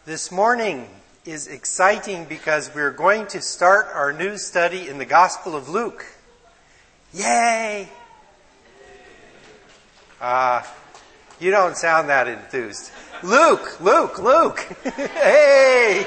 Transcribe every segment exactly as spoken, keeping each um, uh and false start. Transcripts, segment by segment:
This morning is exciting because we're going to start our new study in the Gospel of Luke. Yay! Uh, you don't sound that enthused. Luke, Luke, Luke! Hey!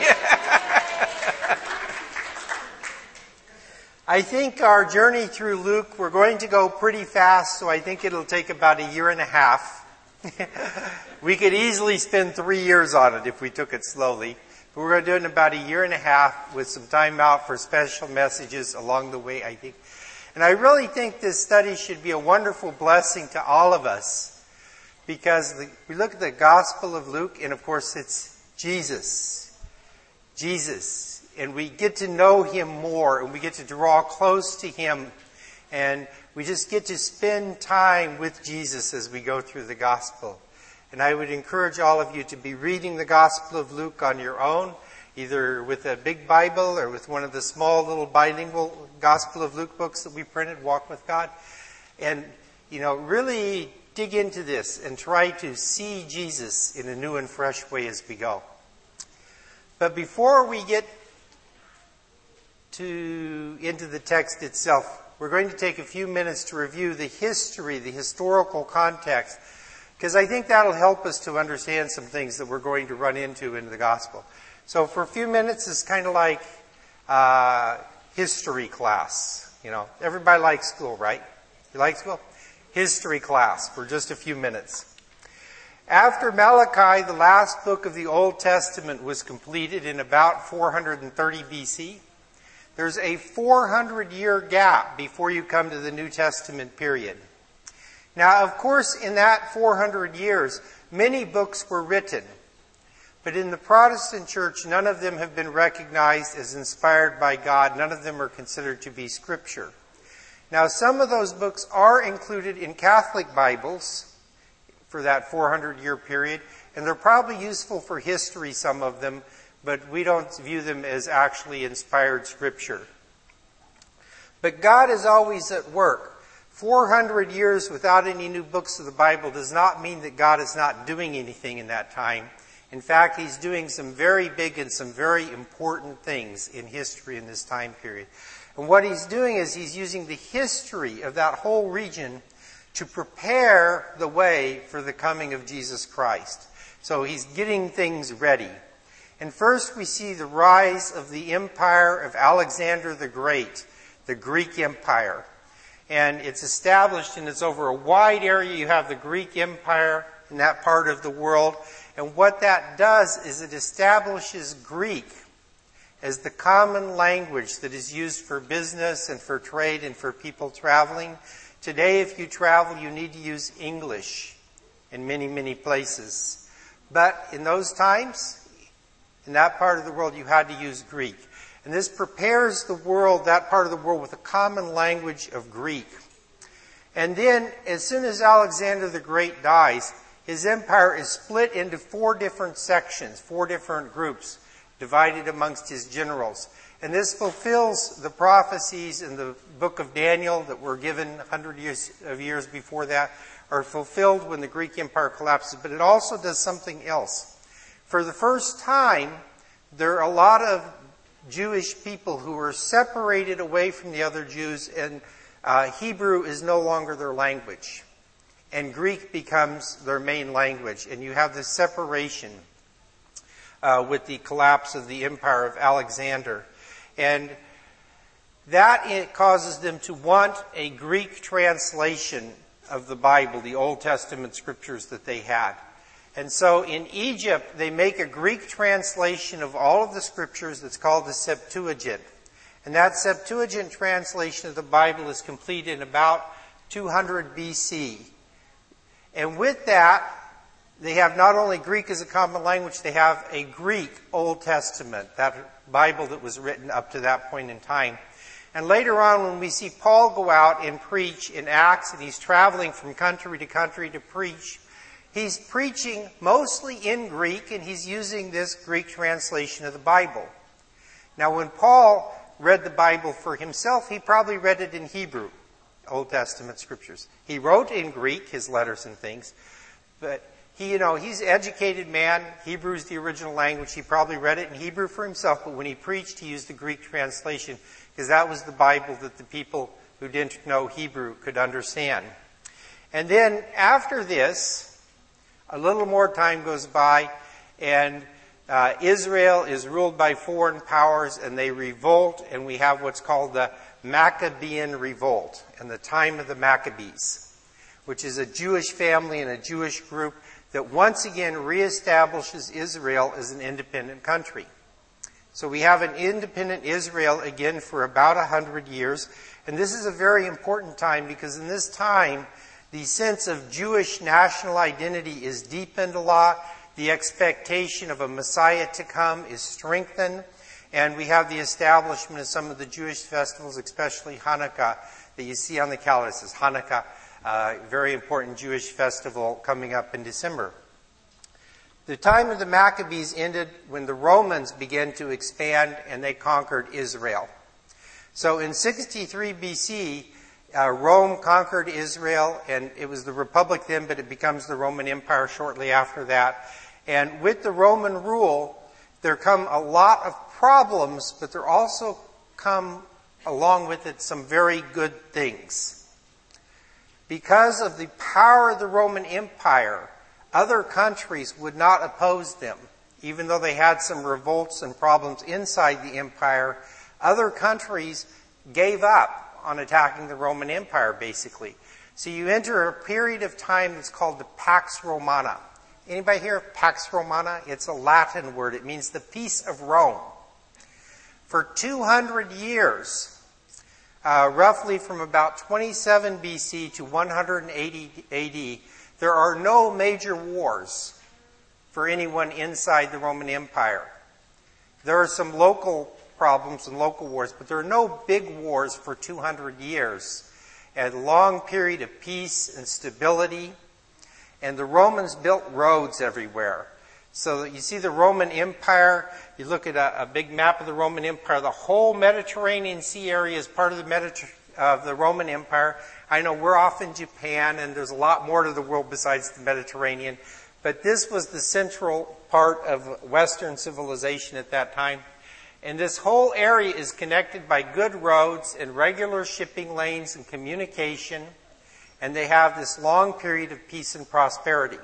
I think our journey through Luke, we're going to go pretty fast, so I think it'll take about a year and a half. We could easily spend three years on it if we took it slowly. But we're going to do it in about a year and a half with some time out for special messages along the way, I think. And I really think this study should be a wonderful blessing to all of us. Because the, we look at the Gospel of Luke, and of course it's Jesus. Jesus. And we get to know Him more, and we get to draw close to Him. And we just get to spend time with Jesus as we go through the Gospel. And I would encourage all of you to be reading the Gospel of Luke on your own, either with a big Bible or with one of the small little bilingual Gospel of Luke books that we printed, Walk with God. And, you know, really dig into this and try to see Jesus in a new and fresh way as we go. But before we get to into the text itself, we're going to take a few minutes to review the history, the historical context, because I think that'll help us to understand some things that we're going to run into in the gospel. So for a few minutes, it's kind of like uh, history class. You know, everybody likes school, right? You like school? History class for just a few minutes. After Malachi, the last book of the Old Testament was completed in about four hundred thirty B C. There's a four hundred year gap before you come to the New Testament period. Now, of course, in that four hundred years, many books were written. But in the Protestant church, none of them have been recognized as inspired by God. None of them are considered to be scripture. Now, some of those books are included in Catholic Bibles for that four hundred year period. And they're probably useful for history, some of them. But we don't view them as actually inspired scripture. But God is always at work. four hundred years without any new books of the Bible does not mean that God is not doing anything in that time. In fact, He's doing some very big and some very important things in history in this time period. And what He's doing is He's using the history of that whole region to prepare the way for the coming of Jesus Christ. So He's getting things ready. And first we see the rise of the empire of Alexander the Great, the Greek Empire. And it's established and it's over a wide area. You have the Greek Empire in that part of the world. And what that does is it establishes Greek as the common language that is used for business and for trade and for people traveling. Today, if you travel, you need to use English in many, many places. But in those times, in that part of the world, you had to use Greek. And this prepares the world, that part of the world, with a common language of Greek. And then, as soon as Alexander the Great dies, his empire is split into four different sections, four different groups, divided amongst his generals. And this fulfills the prophecies in the book of Daniel that were given one hundred years of years before that, are fulfilled when the Greek Empire collapses. But it also does something else. For the first time, there are a lot of Jewish people who are separated away from the other Jews, and uh, Hebrew is no longer their language. And Greek becomes their main language. And you have this separation uh, with the collapse of the empire of Alexander. And that it causes them to want a Greek translation of the Bible, the Old Testament scriptures that they had. And so in Egypt, they make a Greek translation of all of the scriptures that's called the Septuagint. And that Septuagint translation of the Bible is complete in about two hundred B C. And with that, they have not only Greek as a common language, they have a Greek Old Testament, that Bible that was written up to that point in time. And later on, when we see Paul go out and preach in Acts, and he's traveling from country to country to preach, he's preaching mostly in Greek, and he's using this Greek translation of the Bible. Now, when Paul read the Bible for himself, he probably read it in Hebrew, Old Testament scriptures. He wrote in Greek his letters and things, but he, you know, he's an educated man. Hebrew's the original language. He probably read it in Hebrew for himself, but when he preached, he used the Greek translation because that was the Bible that the people who didn't know Hebrew could understand. And then after this, a little more time goes by, and uh, Israel is ruled by foreign powers, and they revolt, and we have what's called the Maccabean Revolt, and the time of the Maccabees, which is a Jewish family and a Jewish group that once again reestablishes Israel as an independent country. So we have an independent Israel again for about a hundred years, and this is a very important time because in this time, the sense of Jewish national identity is deepened a lot. The expectation of a Messiah to come is strengthened. And we have the establishment of some of the Jewish festivals, especially Hanukkah, that you see on the calendar. This is Hanukkah, a very important Jewish festival coming up in December. The time of the Maccabees ended when the Romans began to expand and they conquered Israel. So in sixty-three B C, Uh, Rome conquered Israel, and it was the Republic then, but it becomes the Roman Empire shortly after that. And with the Roman rule, there come a lot of problems, but there also come along with it some very good things. Because of the power of the Roman Empire, other countries would not oppose them. Even though they had some revolts and problems inside the empire, other countries gave up on attacking the Roman Empire, basically. So you enter a period of time that's called the Pax Romana. Anybody hear of Pax Romana? It's a Latin word. It means the peace of Rome. For two hundred years, uh, roughly from about twenty-seven B C to one hundred eighty A D, there are no major wars for anyone inside the Roman Empire. There are some local problems and local wars, but there are no big wars for two hundred years. And a long period of peace and stability. And the Romans built roads everywhere. So that you see the Roman Empire, you look at a, a big map of the Roman Empire, the whole Mediterranean Sea area is part of the, Mediter- of the Roman Empire. I know we're off in Japan, and there's a lot more to the world besides the Mediterranean. But this was the central part of Western civilization at that time. And this whole area is connected by good roads and regular shipping lanes and communication. And they have this long period of peace and prosperity.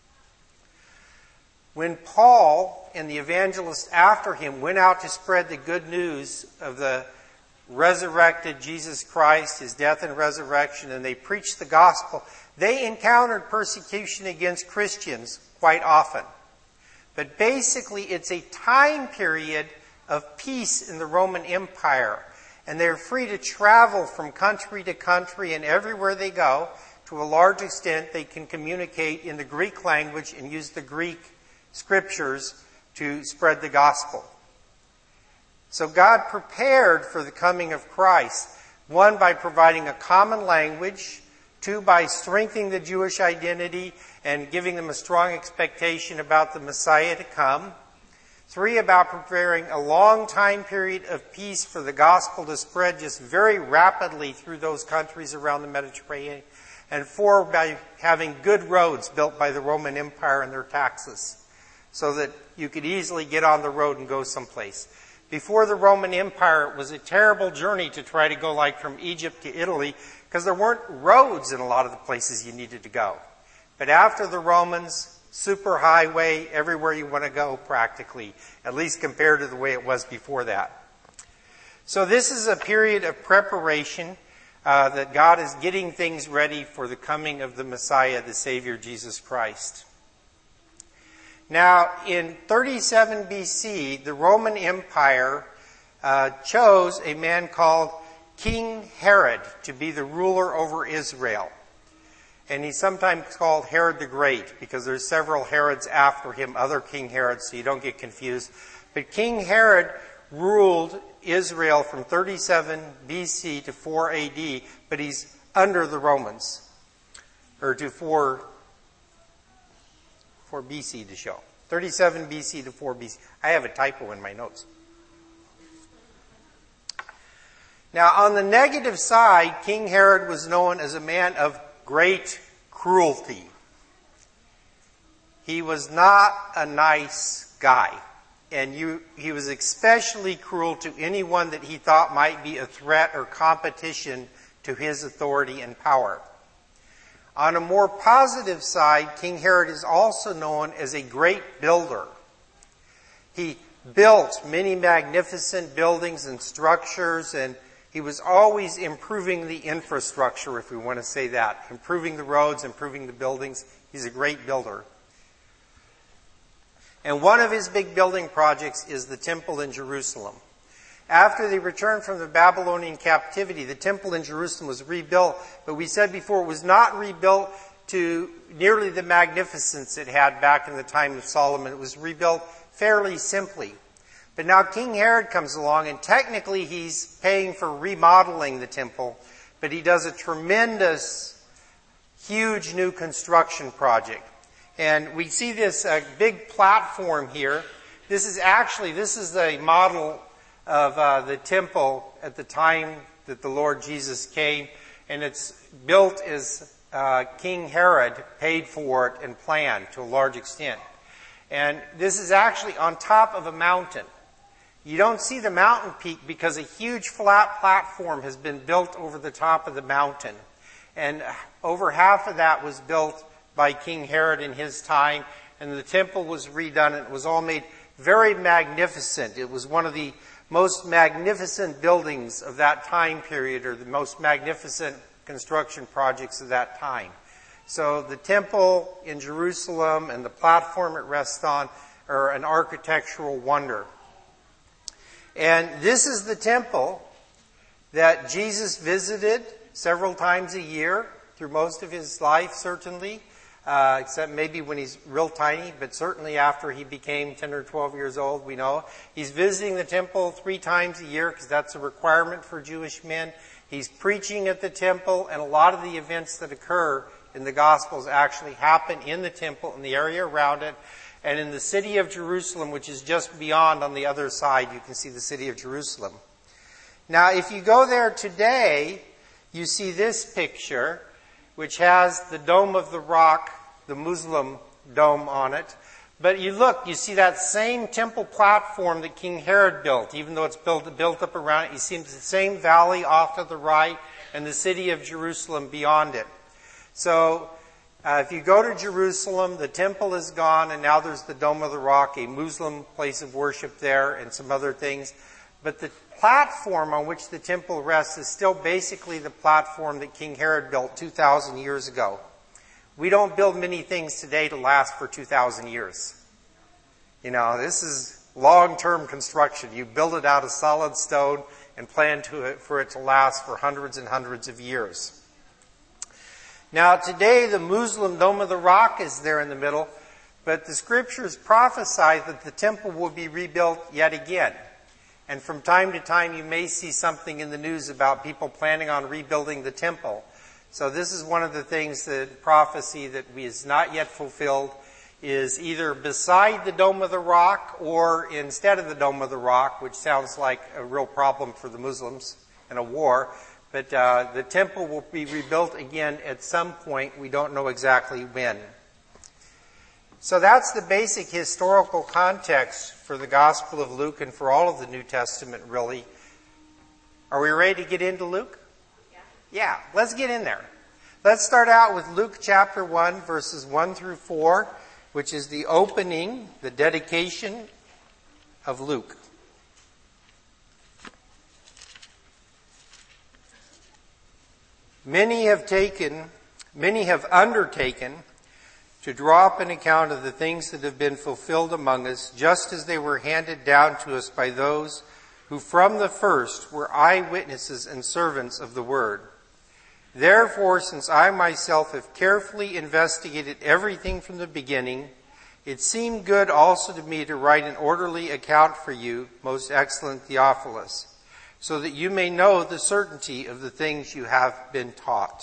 When Paul and the evangelists after him went out to spread the good news of the resurrected Jesus Christ, his death and resurrection, and they preached the gospel, they encountered persecution against Christians quite often. But basically, it's a time period of peace in the Roman Empire. And they're free to travel from country to country, and everywhere they go, to a large extent, they can communicate in the Greek language and use the Greek scriptures to spread the gospel. So God prepared for the coming of Christ, one, by providing a common language, two, by strengthening the Jewish identity and giving them a strong expectation about the Messiah to come, three, about preparing a long time period of peace for the gospel to spread just very rapidly through those countries around the Mediterranean, and four, by having good roads built by the Roman Empire and their taxes, so that you could easily get on the road and go someplace. Before the Roman Empire, it was a terrible journey to try to go like from Egypt to Italy, because there weren't roads in a lot of the places you needed to go. But after the Romans, superhighway, everywhere you want to go practically, at least compared to the way it was before that. So this is a period of preparation uh, that God is getting things ready for the coming of the Messiah, the Savior, Jesus Christ. Now, in thirty-seven B C, the Roman Empire uh, chose a man called King Herod to be the ruler over Israel. And he's sometimes called Herod the Great because there's several Herods after him, other King Herods, so you don't get confused. But King Herod ruled Israel from thirty-seven B C to four A D, but he's under the Romans, or to four, four B C to show. thirty-seven B C to four B C. I have a typo in my notes. Now, on the negative side, King Herod was known as a man of great cruelty. he was not a nice guy. And you, he was especially cruel to anyone that he thought might be a threat or competition to his authority and power. On a more positive side, King Herod is also known as a great builder. He built many magnificent buildings and structures, and he was always improving the infrastructure, if we want to say that. Improving the roads, improving the buildings. He's a great builder. And one of his big building projects is the temple in Jerusalem. After they returned from the Babylonian captivity, the temple in Jerusalem was rebuilt, but we said before it was not rebuilt to nearly the magnificence it had back in the time of Solomon. It was rebuilt fairly simply. But now King Herod comes along, and technically he's paying for remodeling the temple, but he does a tremendous, huge new construction project. And we see this uh, big platform here. This is actually, this is a model of uh, the temple at the time that the Lord Jesus came. And it's built as uh, King Herod paid for it and planned to a large extent. And this is actually on top of a mountain. You don't see the mountain peak because a huge flat platform has been built over the top of the mountain. And over half of that was built by King Herod in his time, and the temple was redone, and it was all made very magnificent. It was one of the most magnificent buildings of that time period, or the most magnificent construction projects of that time. So the temple in Jerusalem and the platform it rests on are an architectural wonder. And this is the temple that Jesus visited several times a year through most of his life, certainly. Uh, except maybe when he's real tiny, but certainly after he became ten or twelve years old, we know. He's visiting the temple three times a year because that's a requirement for Jewish men. He's preaching at the temple, and a lot of the events that occur in the Gospels actually happen in the temple, in the area around it, and in the city of Jerusalem, which is just beyond on the other side. You can see the city of Jerusalem. Now, if you go there today, you see this picture, which has the Dome of the Rock, the Muslim dome on it. But you look, you see that same temple platform that King Herod built, even though it's built, built up around it. You see the same valley off to the right and the city of Jerusalem beyond it. So uh, if you go to Jerusalem, the temple is gone, and now there's the Dome of the Rock, a Muslim place of worship there, and some other things. But the platform on which the temple rests is still basically the platform that King Herod built two thousand years ago. We don't build many things today to last for two thousand years. You know, this is long-term construction. You build it out of solid stone and plan to it, for it to last for hundreds and hundreds of years. Now, today the Muslim Dome of the Rock is there in the middle, but the scriptures prophesy that the temple will be rebuilt yet again. And from time to time, you may see something in the news about people planning on rebuilding the temple. So this is one of the things, that prophecy that is not yet fulfilled, is either beside the Dome of the Rock or instead of the Dome of the Rock, which sounds like a real problem for the Muslims and a war. But uh, the temple will be rebuilt again at some point. We don't know exactly when. So that's the basic historical context for the Gospel of Luke and for all of the New Testament, really. Are we ready to get into Luke? Yeah. Yeah, let's get in there. Let's start out with Luke chapter one, verses one through four, which is the opening, the dedication of Luke. Many have taken, many have undertaken to draw up an account of the things that have been fulfilled among us, just as they were handed down to us by those who from the first were eyewitnesses and servants of the word. Therefore, since I myself have carefully investigated everything from the beginning, it seemed good also to me to write an orderly account for you, most excellent Theophilus, so that you may know the certainty of the things you have been taught.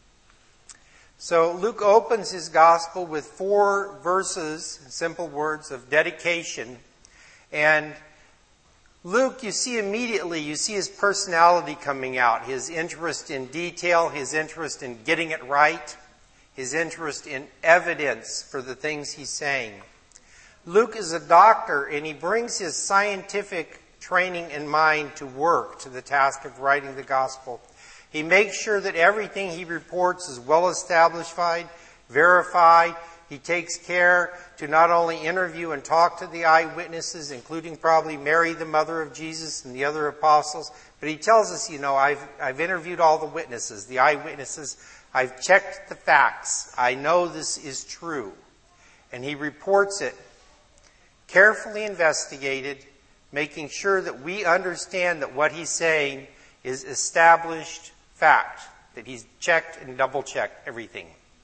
So Luke opens his gospel with four verses, simple words of dedication. And Luke, you see immediately, you see his personality coming out, his interest in detail, his interest in getting it right, his interest in evidence for the things he's saying. Luke is a doctor, and he brings his scientific training in mind to work, to the task of writing the gospel. He makes sure that everything he reports is well established, verified. He takes care to not only interview and talk to the eyewitnesses, including probably Mary, the mother of Jesus, and the other apostles, but he tells us, you know, I've, I've interviewed all the witnesses, the eyewitnesses. I've checked the facts. I know this is true. And he reports it, carefully investigated, making sure that we understand that what he's saying is established fact, that he's checked and double-checked everything.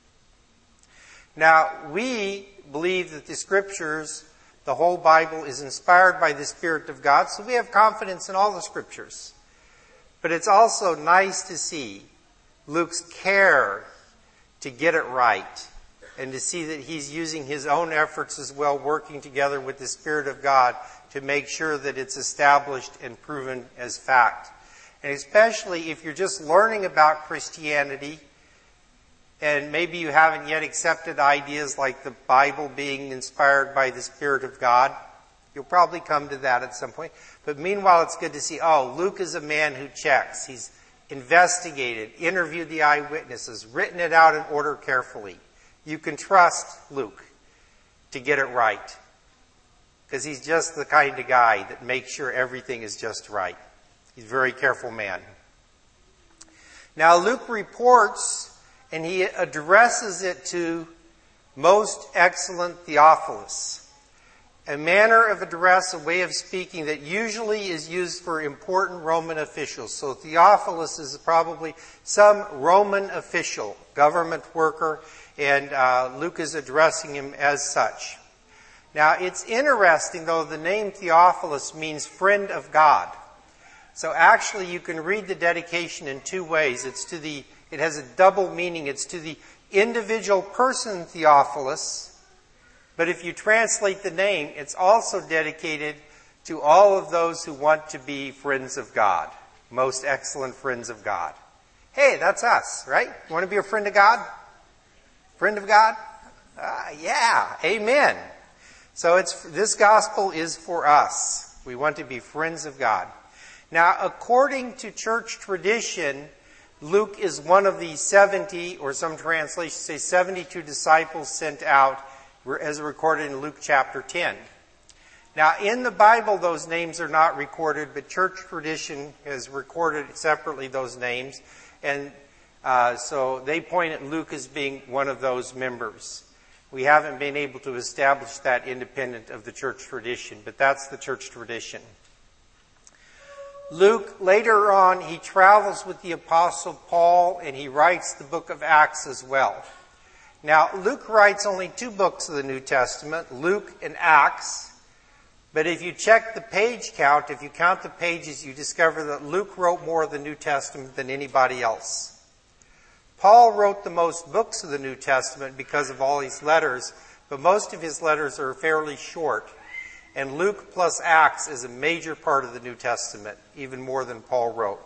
Now, we believe that the Scriptures, the whole Bible, is inspired by the Spirit of God, so we have confidence in all the Scriptures. But it's also nice to see Luke's care to get it right, and to see that he's using his own efforts as well, working together with the Spirit of God to make sure that it's established and proven as fact. And especially if you're just learning about Christianity, and maybe you haven't yet accepted ideas like the Bible being inspired by the Spirit of God, you'll probably come to that at some point. But meanwhile, it's good to see, oh, Luke is a man who checks. He's investigated, interviewed the eyewitnesses, written it out in order carefully. You can trust Luke to get it right, because he's just the kind of guy that makes sure everything is just right. He's a very careful man. Now, Luke reports, and he addresses it to most excellent Theophilus. A manner of address, a way of speaking that usually is used for important Roman officials. So Theophilus is probably some Roman official, government worker, and uh, Luke is addressing him as such. Now, it's interesting, though, the name Theophilus means friend of God. So actually, you can read the dedication in two ways. It's to the, it has a double meaning. It's to the individual person Theophilus, but if you translate the name, it's also dedicated to all of those who want to be friends of God, most excellent friends of God. Hey, that's us, right? You want to be a friend of God? Friend of God? Uh, yeah, amen. So it's this gospel is for us. We want to be friends of God. Now, according to church tradition, Luke is one of the seventy, or some translations say seventy-two disciples sent out, as recorded in Luke chapter ten. Now, in the Bible, those names are not recorded, but church tradition has recorded separately those names. And uh, so they point at Luke as being one of those members. We haven't been able to establish that independent of the church tradition, but that's the church tradition. Luke, later on, he travels with the Apostle Paul, and he writes the book of Acts as well. Now, Luke writes only two books of the New Testament, Luke and Acts. But if you check the page count, if you count the pages, you discover that Luke wrote more of the New Testament than anybody else. Paul wrote the most books of the New Testament because of all his letters, but most of his letters are fairly short. And Luke plus Acts is a major part of the New Testament, even more than Paul wrote.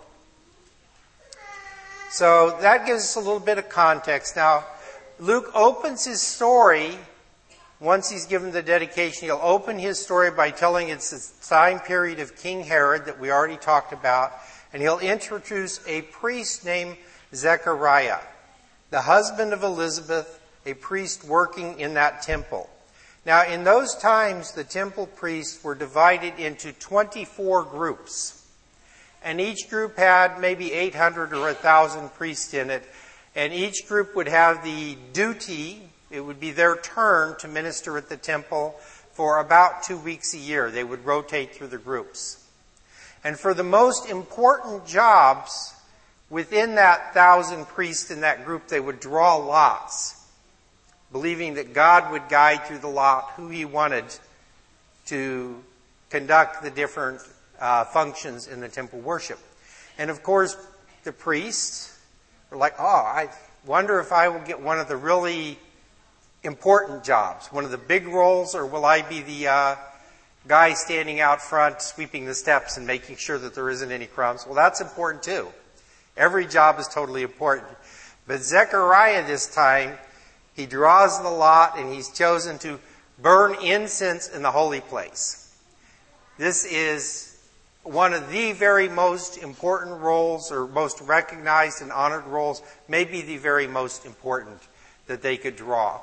So that gives us a little bit of context. Now, Luke opens his story, once he's given the dedication, he'll open his story by telling it's the time period of King Herod that we already talked about, and he'll introduce a priest named Zechariah, the husband of Elizabeth, a priest working in that temple. Now, in those times, the temple priests were divided into twenty-four groups, and each group had maybe eight hundred or one thousand priests in it. And each group would have the duty, it would be their turn to minister at the temple for about two weeks a year. They would rotate through the groups. And for the most important jobs within that thousand priests in that group, they would draw lots, believing that God would guide through the lot who he wanted to conduct the different uh, functions in the temple worship. And of course, the priests were like, oh, I wonder if I will get one of the really important jobs, one of the big roles, or will I be the uh, guy standing out front sweeping the steps and making sure that there isn't any crumbs? Well, that's important too. Every job is totally important. But Zechariah this time He draws the lot, and he's chosen to burn incense in the holy place. This is one of the very most important roles, or most recognized and honored roles, maybe the very most important that they could draw.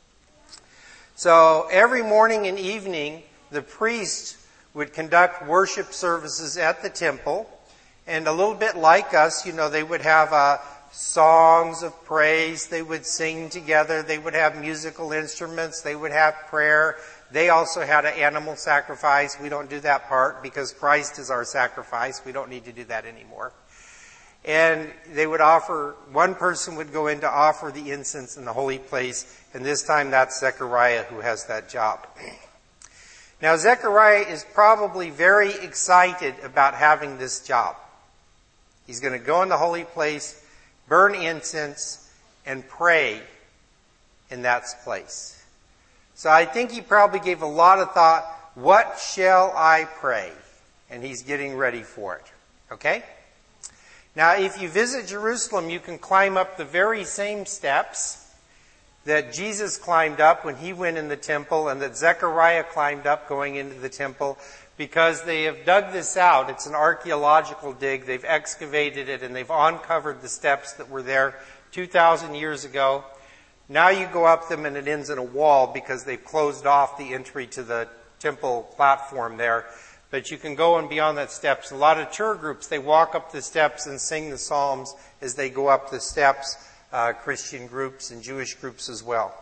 So every morning and evening, the priest would conduct worship services at the temple. And a little bit like us, you know, they would have uh, songs of praise. They would sing together. They would have musical instruments. They would have prayer. They also had an animal sacrifice. We don't do that part because Christ is our sacrifice. We don't need to do that anymore. And they would offer, one person would go in to offer the incense in the holy place. And this time that's Zechariah who has that job. Now Zechariah is probably very excited about having this job. He's going to go in the holy place, burn incense, and pray in that place. So I think he probably gave a lot of thought, what shall I pray? And he's getting ready for it. Okay? Now if you visit Jerusalem, you can climb up the very same steps that Jesus climbed up when he went in the temple and that Zechariah climbed up going into the temple, because they have dug this out. It's an archaeological dig. They've excavated it and they've uncovered the steps that were there two thousand years ago. Now you go up them and it ends in a wall because they've closed off the entry to the temple platform there. But you can go and beyond that steps. A lot of tour groups, they walk up the steps and sing the psalms as they go up the steps. Uh, Christian groups and Jewish groups as well.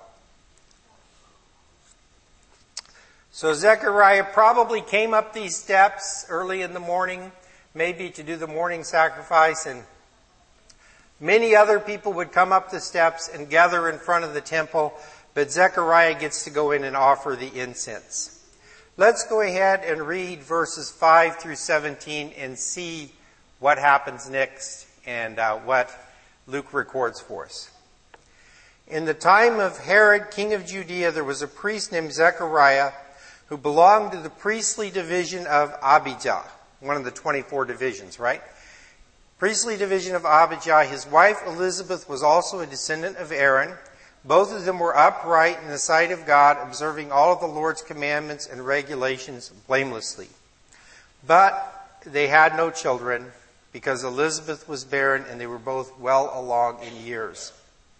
So Zechariah probably came up these steps early in the morning, maybe to do the morning sacrifice, and many other people would come up the steps and gather in front of the temple, but Zechariah gets to go in and offer the incense. Let's go ahead and read verses five through seventeen and see what happens next and uh, what Luke records for us. In the time of Herod, king of Judea, there was a priest named Zechariah who belonged to the priestly division of Abijah, one of the twenty-four divisions, right? Priestly division of Abijah. His wife Elizabeth was also a descendant of Aaron. Both of them were upright in the sight of God, observing all of the Lord's commandments and regulations blamelessly. But they had no children, because Elizabeth was barren and they were both well along in years.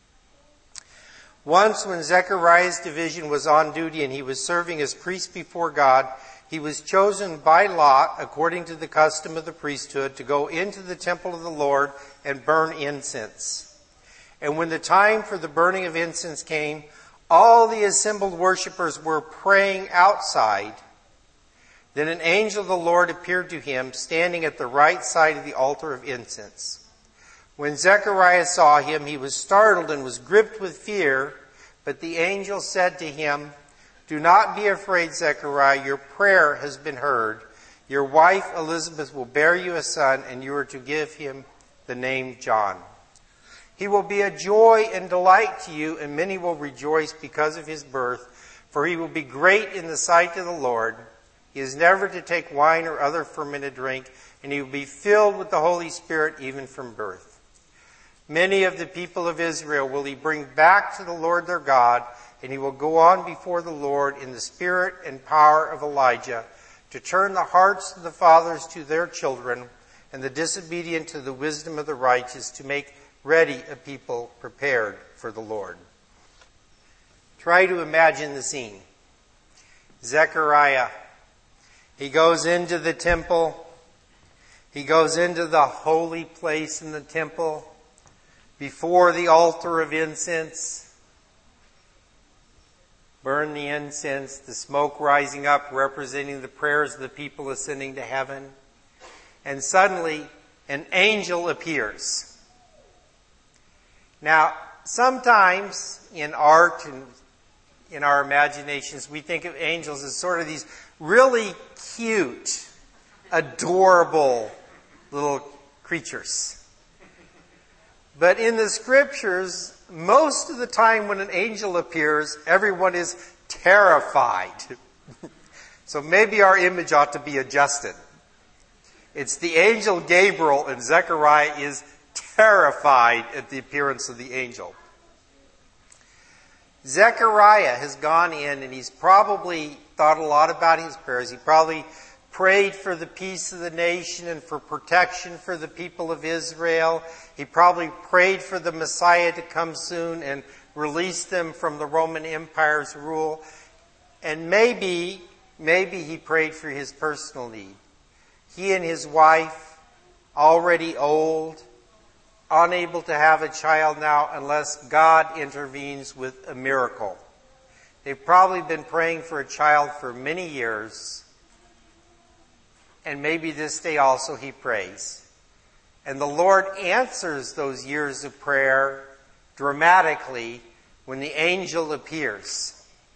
Once when Zechariah's division was on duty and he was serving as priest before God, he was chosen by lot, according to the custom of the priesthood, to go into the temple of the Lord and burn incense. And when the time for the burning of incense came, all the assembled worshipers were praying outside. Then an angel of the Lord appeared to him, standing at the right side of the altar of incense. When Zechariah saw him, he was startled and was gripped with fear. But the angel said to him, "Do not be afraid, Zechariah. Your prayer has been heard. Your wife Elizabeth will bear you a son, and you are to give him the name John. He will be a joy and delight to you, and many will rejoice because of his birth, for he will be great in the sight of the Lord. He is never to take wine or other fermented drink, and he will be filled with the Holy Spirit even from birth. Many of the people of Israel will he bring back to the Lord their God, and he will go on before the Lord in the spirit and power of Elijah, to turn the hearts of the fathers to their children, and the disobedient to the wisdom of the righteous, to make ready a people prepared for the Lord." Try to imagine the scene. Zechariah, he goes into the temple. He goes into the holy place in the temple before the altar of incense. Burn the incense, the smoke rising up representing the prayers of the people ascending to heaven. And suddenly an angel appears. Now, sometimes in art and in our imaginations, we think of angels as sort of these really cute, adorable little creatures. But in the scriptures, most of the time when an angel appears, everyone is terrified. So maybe our image ought to be adjusted. It's the angel Gabriel, and Zechariah is terrified at the appearance of the angel. Zechariah has gone in and he's probably thought a lot about his prayers. He probably prayed for the peace of the nation and for protection for the people of Israel. He probably prayed for the Messiah to come soon and release them from the Roman Empire's rule. And maybe, maybe he prayed for his personal need. He and his wife, already old, unable to have a child now unless God intervenes with a miracle. They've probably been praying for a child for many years. And maybe this day also he prays. And the Lord answers those years of prayer dramatically when the angel appears.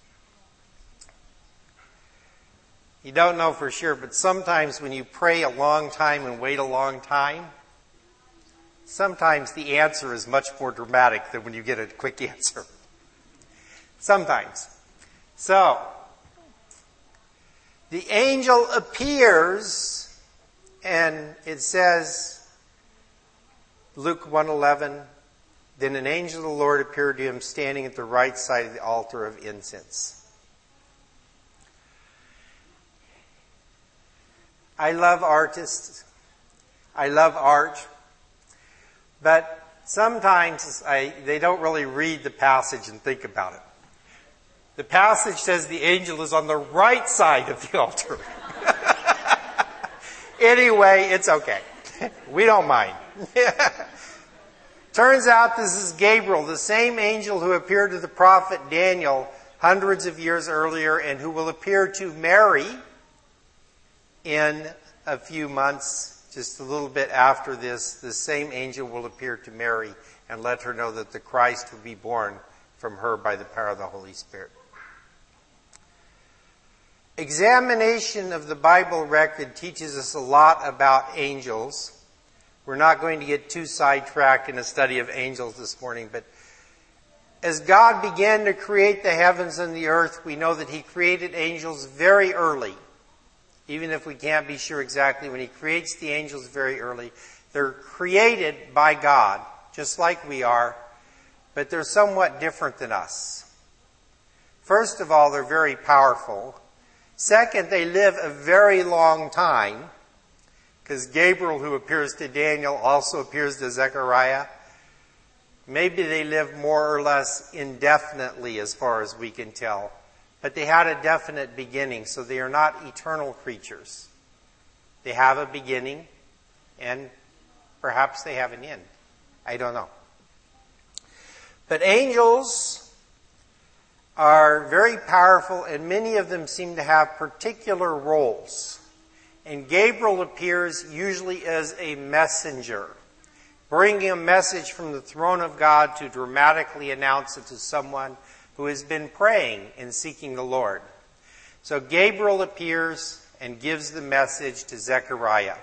You don't know for sure, but sometimes when you pray a long time and wait a long time, sometimes the answer is much more dramatic than when you get a quick answer. Sometimes. So, the angel appears, and it says, Luke one eleven, then an angel of the Lord appeared to him standing at the right side of the altar of incense. I love artists. I love art. But sometimes I, they don't really read the passage and think about it. The passage says the angel is on the right side of the altar. Anyway, it's okay. We don't mind. Turns out this is Gabriel, the same angel who appeared to the prophet Daniel hundreds of years earlier and who will appear to Mary in a few months, just a little bit after this. The same angel will appear to Mary and let her know that the Christ will be born from her by the power of the Holy Spirit. Examination of the Bible record teaches us a lot about angels. We're not going to get too sidetracked in a study of angels this morning, but as God began to create the heavens and the earth, we know that He created angels very early. Even if we can't be sure exactly when He creates the angels very early, they're created by God, just like we are, but they're somewhat different than us. First of all, they're very powerful. Second, they live a very long time, because Gabriel, who appears to Daniel, also appears to Zechariah. Maybe they live more or less indefinitely as far as we can tell. But they had a definite beginning, so they are not eternal creatures. They have a beginning, and perhaps they have an end. I don't know. But angels are very powerful, and many of them seem to have particular roles. And Gabriel appears usually as a messenger, bringing a message from the throne of God to dramatically announce it to someone who has been praying and seeking the Lord. So Gabriel appears and gives the message to Zechariah.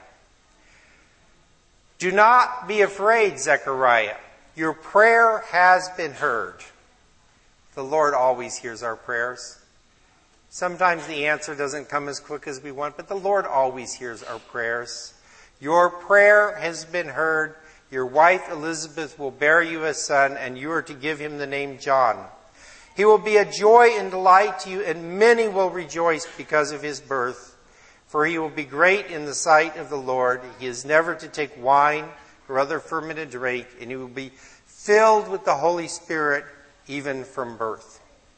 Do not be afraid, Zechariah. Your prayer has been heard. The Lord always hears our prayers. Sometimes the answer doesn't come as quick as we want, but the Lord always hears our prayers. Your prayer has been heard. Your wife Elizabeth will bear you a son, and you are to give him the name John. He will be a joy and delight to you, and many will rejoice because of his birth. For he will be great in the sight of the Lord. He is never to take wine or other fermented drink, and he will be filled with the Holy Spirit even from birth.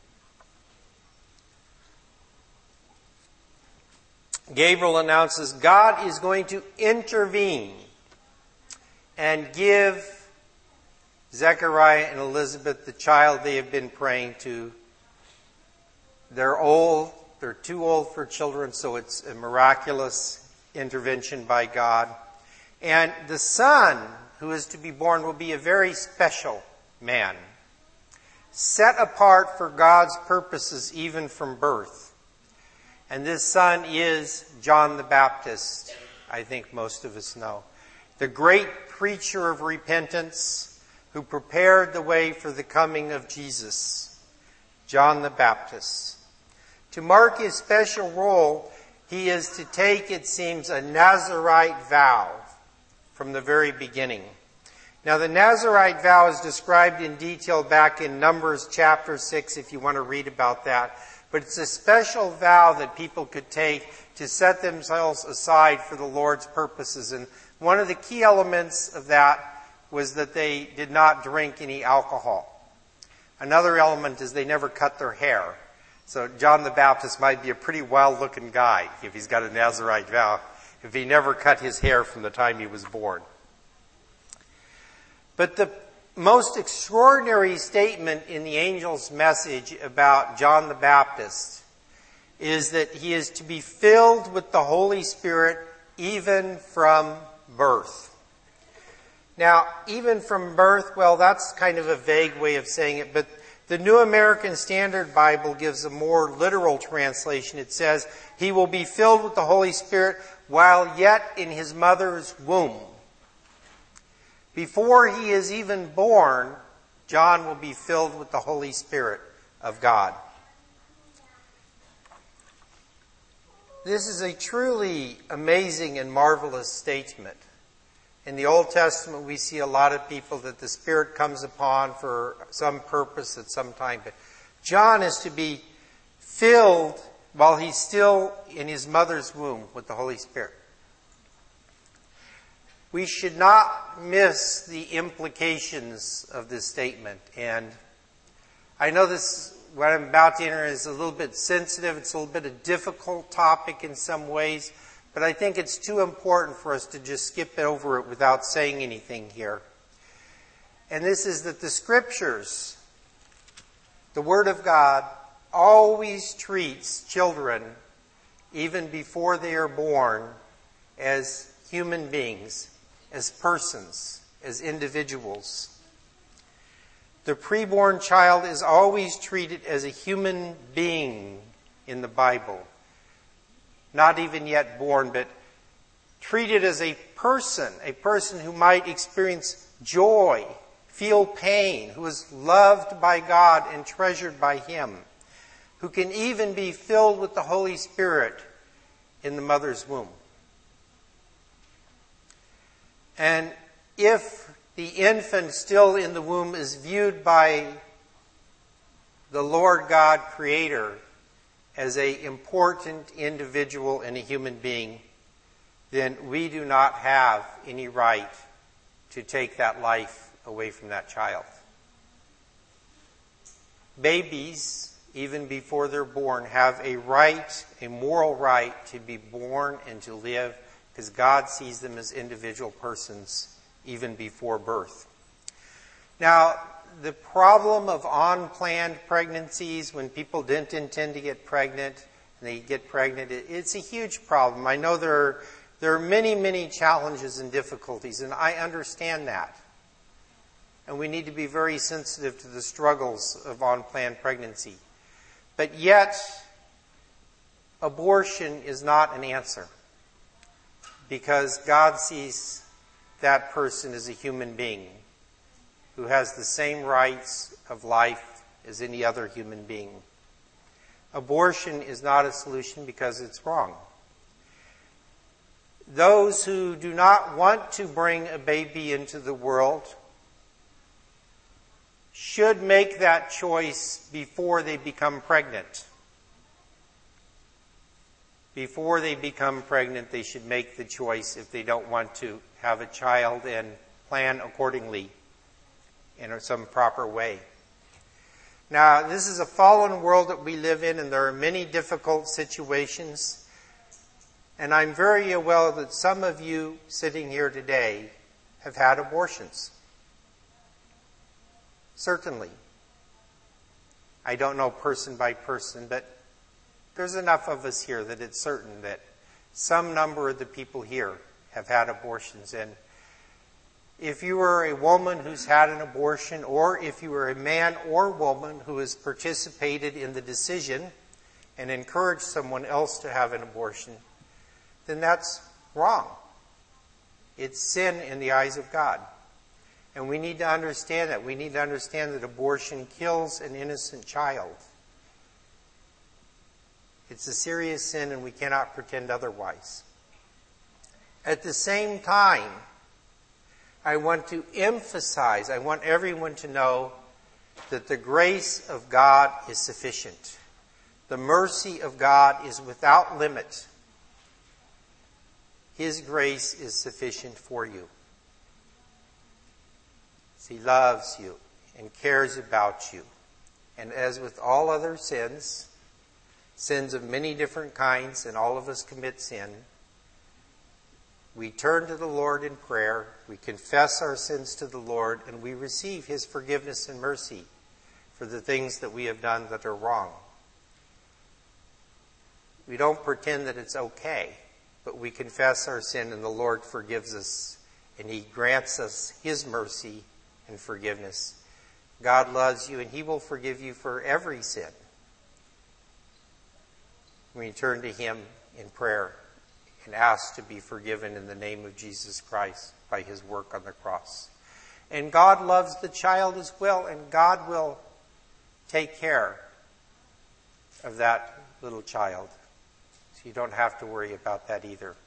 Gabriel announces God is going to intervene and give Zechariah and Elizabeth the child they have been praying to. They're old. They're too old for children, so it's a miraculous intervention by God. And the son who is to be born will be a very special man, set apart for God's purposes even from birth. And this son is John the Baptist, I think most of us know. The great preacher of repentance who prepared the way for the coming of Jesus, John the Baptist. To mark his special role, he is to take, it seems, a Nazirite vow from the very beginning. Now, the Nazirite vow is described in detail back in Numbers chapter six if you want to read about that. But it's a special vow that people could take to set themselves aside for the Lord's purposes. And one of the key elements of that was that they did not drink any alcohol. Another element is they never cut their hair. So John the Baptist might be a pretty wild-looking guy if he's got a Nazirite vow, if he never cut his hair from the time he was born. But the most extraordinary statement in the angel's message about John the Baptist is that he is to be filled with the Holy Spirit even from birth. Now, even from birth, well, that's kind of a vague way of saying it, but the New American Standard Bible gives a more literal translation. It says, he will be filled with the Holy Spirit while yet in his mother's womb. Before he is even born, John will be filled with the Holy Spirit of God. This is a truly amazing and marvelous statement. In the Old Testament, we see a lot of people that the Spirit comes upon for some purpose at some time. But John is to be filled while he's still in his mother's womb with the Holy Spirit. We should not miss the implications of this statement. And I know this, what I'm about to enter is a little bit sensitive. It's a little bit a difficult topic in some ways. But I think it's too important for us to just skip over it without saying anything here. And this is that the Scriptures, the Word of God, always treats children, even before they are born, as human beings, as persons, as individuals. The preborn child is always treated as a human being in the Bible. Not even yet born, but treated as a person, a person who might experience joy, feel pain, who is loved by God and treasured by Him, who can even be filled with the Holy Spirit in the mother's womb. And if the infant still in the womb is viewed by the Lord God Creator as an important individual and a human being, then we do not have any right to take that life away from that child. Babies, even before they're born, have a right, a moral right to be born and to live, because God sees them as individual persons even before birth. Now, the problem of unplanned pregnancies, when people didn't intend to get pregnant and they get pregnant, it's a huge problem. I know there are, there are many, many challenges and difficulties, and I understand that. And we need to be very sensitive to the struggles of unplanned pregnancy. But yet, abortion is not an answer, because God sees that person as a human being who has the same rights of life as any other human being. Abortion is not a solution because it's wrong. Those who do not want to bring a baby into the world should make that choice before they become pregnant. Before they become pregnant, they should make the choice if they don't want to have a child and plan accordingly in some proper way. Now, this is a fallen world that we live in, and there are many difficult situations. And I'm very aware that some of you sitting here today have had abortions. Certainly. I don't know person by person, but there's enough of us here that it's certain that some number of the people here have had abortions. And if you are a woman who's had an abortion, or if you are a man or woman who has participated in the decision and encouraged someone else to have an abortion, then that's wrong. It's sin in the eyes of God. And we need to understand that. We need to understand that abortion kills an innocent child. It's a serious sin, and we cannot pretend otherwise. At the same time, I want to emphasize, I want everyone to know that the grace of God is sufficient. The mercy of God is without limit. His grace is sufficient for you. He loves you and cares about you. And as with all other sins, sins of many different kinds, and all of us commit sin, we turn to the Lord in prayer, we confess our sins to the Lord, and we receive His forgiveness and mercy for the things that we have done that are wrong. We don't pretend that it's okay, but we confess our sin and the Lord forgives us, and He grants us His mercy and forgiveness. God loves you, and He will forgive you for every sin. We turn to Him in prayer and ask to be forgiven in the name of Jesus Christ by His work on the cross. And God loves the child as well, and God will take care of that little child. So you don't have to worry about that either.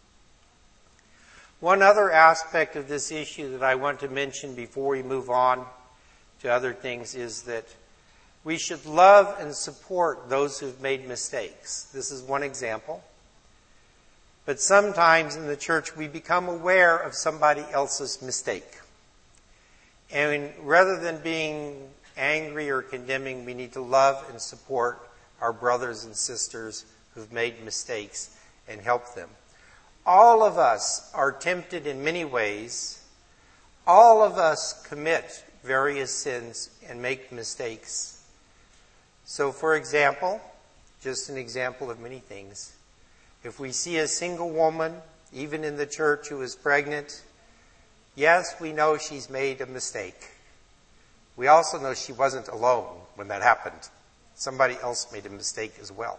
One other aspect of this issue that I want to mention before we move on to other things is that we should love and support those who've made mistakes. This is one example. But sometimes in the church we become aware of somebody else's mistake. And rather than being angry or condemning, we need to love and support our brothers and sisters who've made mistakes and help them. All of us are tempted in many ways. All of us commit various sins and make mistakes. So, for example, just an example of many things, if we see a single woman, even in the church, who is pregnant, yes, we know she's made a mistake. We also know she wasn't alone when that happened. Somebody else made a mistake as well.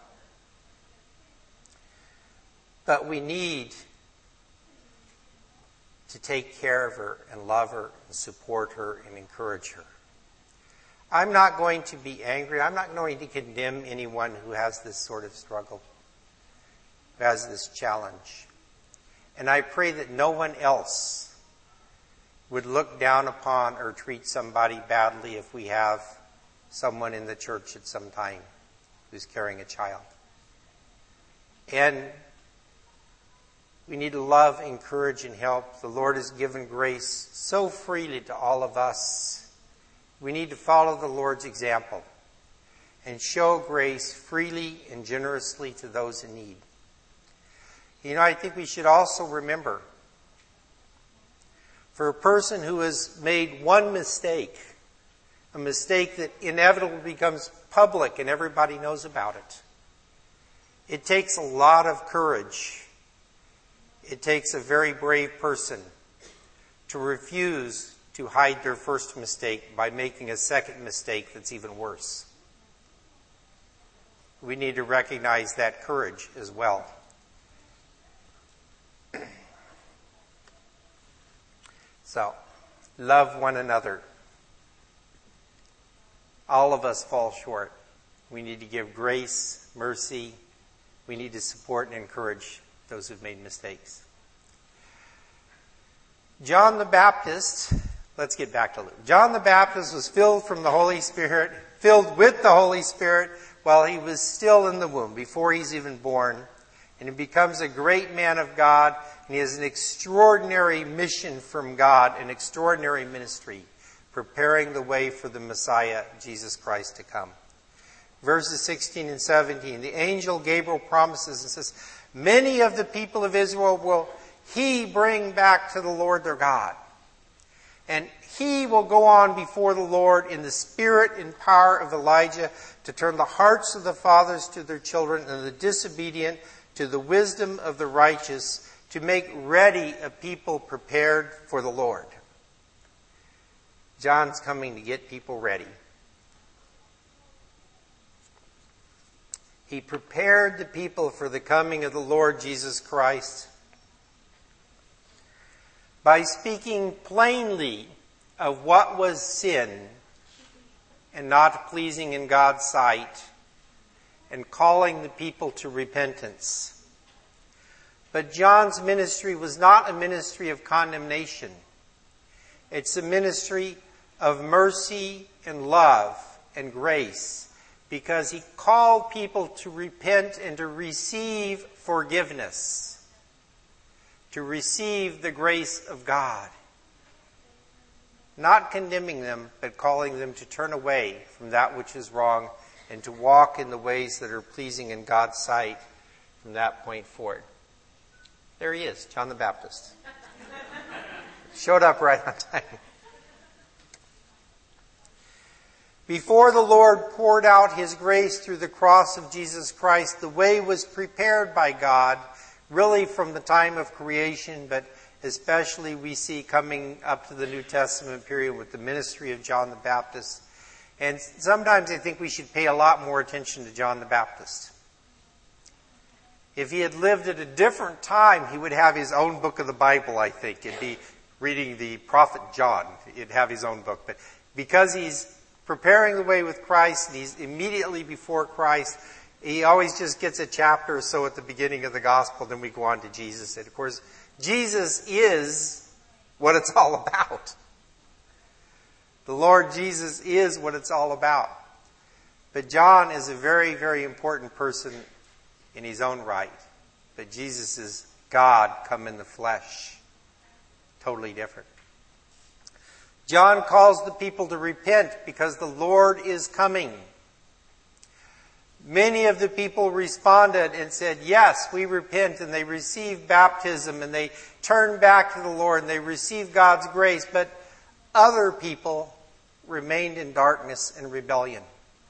But we need to take care of her and love her and support her and encourage her. I'm not going to be angry. I'm not going to condemn anyone who has this sort of struggle, who has this challenge. And I pray that no one else would look down upon or treat somebody badly if we have someone in the church at some time who's carrying a child. And we need to love, encourage, and help. The Lord has given grace so freely to all of us. We need to follow the Lord's example and show grace freely and generously to those in need. You know, I think we should also remember, for a person who has made one mistake, a mistake that inevitably becomes public and everybody knows about it, it takes a lot of courage. It takes a very brave person to refuse to hide their first mistake by making a second mistake that's even worse. We need to recognize that courage as well. So, love one another. All of us fall short. We need to give grace, mercy. We need to support and encourage those who've made mistakes. John the Baptist, let's get back to Luke. John the Baptist was filled from the Holy Spirit, filled with the Holy Spirit while he was still in the womb, before he's even born. And he becomes a great man of God, and he has an extraordinary mission from God, an extraordinary ministry, preparing the way for the Messiah, Jesus Christ, to come. Verses sixteen and seventeen, the angel Gabriel promises and says, many of the people of Israel will he bring back to the Lord their God. And he will go on before the Lord in the spirit and power of Elijah to turn the hearts of the fathers to their children and the disobedient to the wisdom of the righteous, to make ready a people prepared for the Lord. John's coming to get people ready. He prepared the people for the coming of the Lord Jesus Christ by speaking plainly of what was sin and not pleasing in God's sight, and calling the people to repentance. But John's ministry was not a ministry of condemnation. It's a ministry of mercy and love and grace, because he called people to repent and to receive forgiveness, to receive the grace of God. Not condemning them, but calling them to turn away from that which is wrong and to walk in the ways that are pleasing in God's sight from that point forward. There he is, John the Baptist. Showed up right on time. Before the Lord poured out his grace through the cross of Jesus Christ, the way was prepared by God, really from the time of creation, but especially we see coming up to the New Testament period with the ministry of John the Baptist. And sometimes I think we should pay a lot more attention to John the Baptist. If he had lived at a different time, he would have his own book of the Bible, I think. It'd be reading the prophet John. He'd have his own book. But because he's preparing the way with Christ and he's immediately before Christ, he always just gets a chapter or so at the beginning of the gospel, then we go on to Jesus. And of course, Jesus is what it's all about. The Lord Jesus is what it's all about. But John is a very, very important person in his own right. But Jesus is God come in the flesh. Totally different. John calls the people to repent because the Lord is coming. Many of the people responded and said, yes, we repent, and they received baptism, and they turned back to the Lord, and they received God's grace. But other people remained in darkness and rebellion.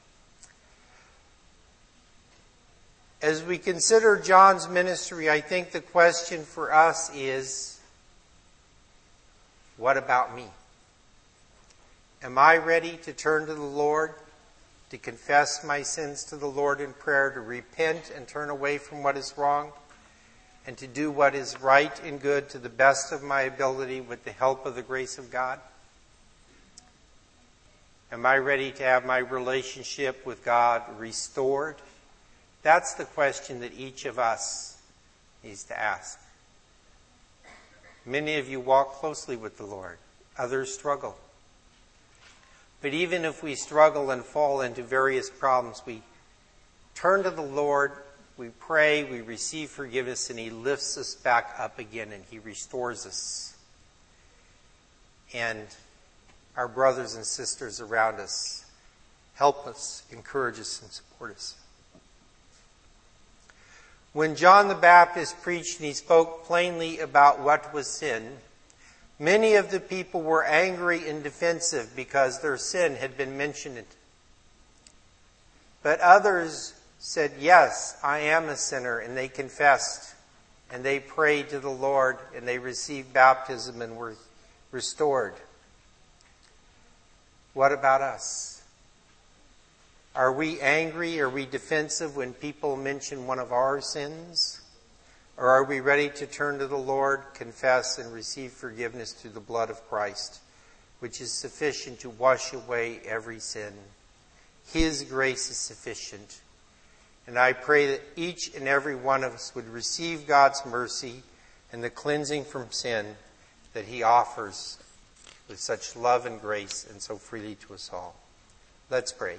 As we consider John's ministry, I think the question for us is, what about me? Am I ready to turn to the Lord, to confess my sins to the Lord in prayer, to repent and turn away from what is wrong, and to do what is right and good to the best of my ability with the help of the grace of God? Am I ready to have my relationship with God restored? That's the question that each of us needs to ask. Many of you walk closely with the Lord. Others struggle. But even if we struggle and fall into various problems, we turn to the Lord, we pray, we receive forgiveness, and he lifts us back up again and he restores us. And our brothers and sisters around us help us, encourage us, and support us. When John the Baptist preached and he spoke plainly about what was sin, many of the people were angry and defensive because their sin had been mentioned. But others said, yes, I am a sinner, and they confessed, and they prayed to the Lord, and they received baptism and were restored. What about us? Are we angry? Are we defensive when people mention one of our sins? Or are we ready to turn to the Lord, confess, and receive forgiveness through the blood of Christ, which is sufficient to wash away every sin? His grace is sufficient. And I pray that each and every one of us would receive God's mercy and the cleansing from sin that he offers with such love and grace and so freely to us all. Let's pray.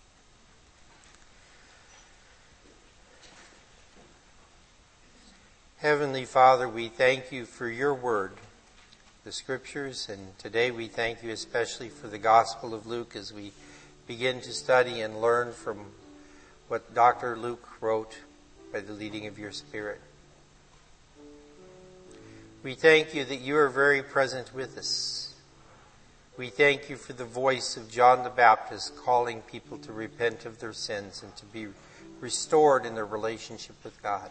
Heavenly Father, we thank you for your word, the scriptures, and today we thank you especially for the Gospel of Luke as we begin to study and learn from what Doctor Luke wrote by the leading of your Spirit. We thank you that you are very present with us. We thank you for the voice of John the Baptist calling people to repent of their sins and to be restored in their relationship with God.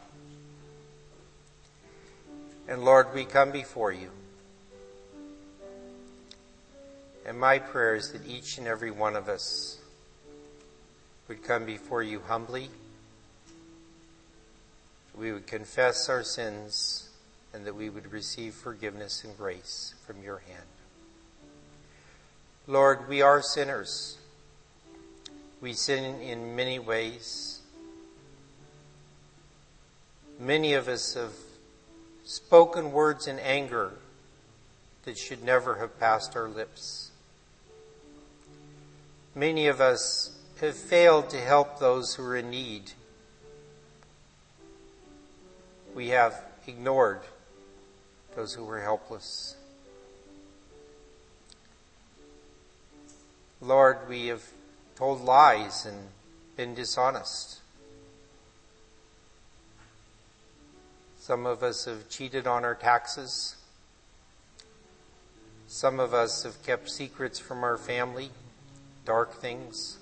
And Lord, we come before you. And my prayer is that each and every one of us would come before you humbly. We would confess our sins and that we would receive forgiveness and grace from your hand. Lord, we are sinners. We sin in many ways. Many of us have spoken words in anger that should never have passed our lips. Many of us have failed to help those who are in need. We have ignored those who were helpless. Lord, we have told lies and been dishonest. Some of us have cheated on our taxes. Some of us have kept secrets from our family, dark things.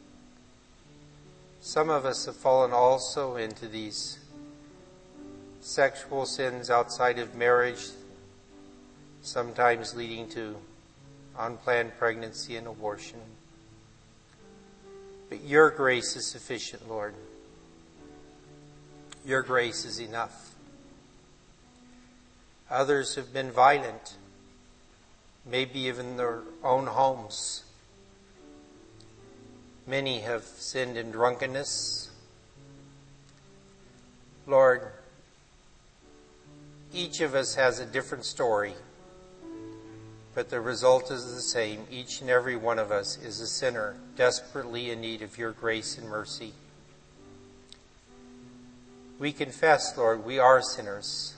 Some of us have fallen also into these sexual sins outside of marriage, sometimes leading to unplanned pregnancy and abortion. But your grace is sufficient, Lord. Your grace is enough. Others have been violent, maybe even in their own homes. Many have sinned in drunkenness. Lord, each of us has a different story, but the result is the same. Each and every one of us is a sinner, desperately in need of your grace and mercy. We confess, Lord, we are sinners.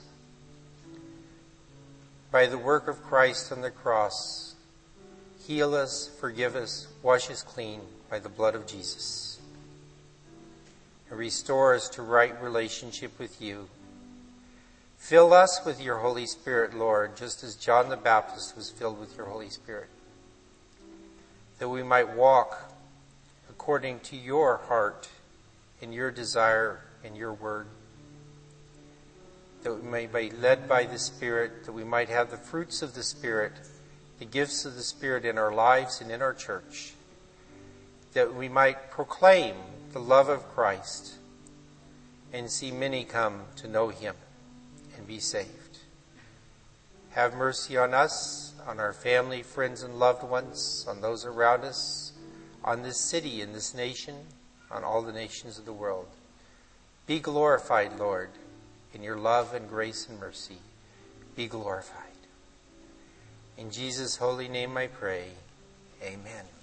By the work of Christ on the cross, heal us, forgive us, wash us clean by the blood of Jesus, and restore us to right relationship with you. Fill us with your Holy Spirit, Lord, just as John the Baptist was filled with your Holy Spirit, that we might walk according to your heart and your desire and your word, that we may be led by the Spirit, that we might have the fruits of the Spirit, the gifts of the Spirit in our lives and in our church, that we might proclaim the love of Christ and see many come to know him and be saved. Have mercy on us, on our family, friends, and loved ones, on those around us, on this city and this nation, on all the nations of the world. Be glorified, Lord, in your love and grace and mercy. Be glorified. In Jesus' holy name I pray. Amen.